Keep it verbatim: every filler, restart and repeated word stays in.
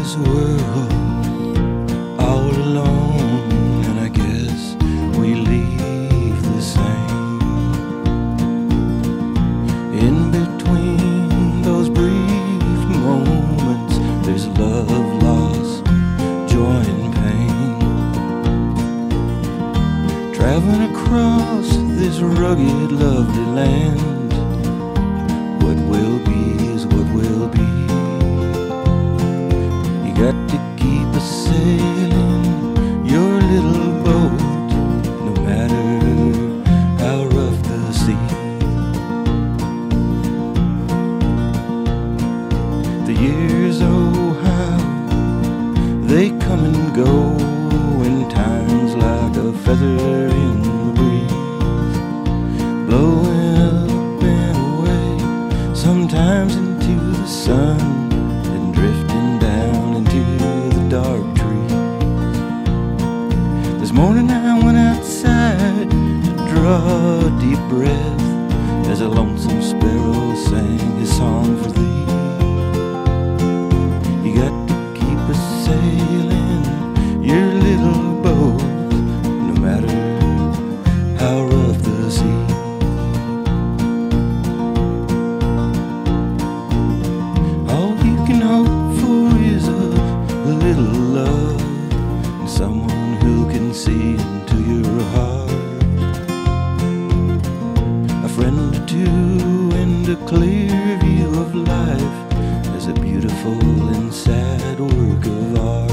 this world all alone, and I guess we leave the same. In between those brief moments, there's love, loss, joy and pain. Traveling across this rugged, lovely land, what will be is what will be. You got to keep a sailing your little boat, no matter how rough the sea. The years, oh how they come and go, in times like a feather in the breeze, blowing up and away, sometimes into the sun, and drifting down into the dark trees. This morning I went outside to draw a deep breath, as a lonesome sparrow sang his song for thee. You got to keep a sailing your little boat, no matter how rough the sea. All you can hope for is a little love, and someone who can see into your heart. A friend or two and a clear view of life as a beautiful and sad work of art.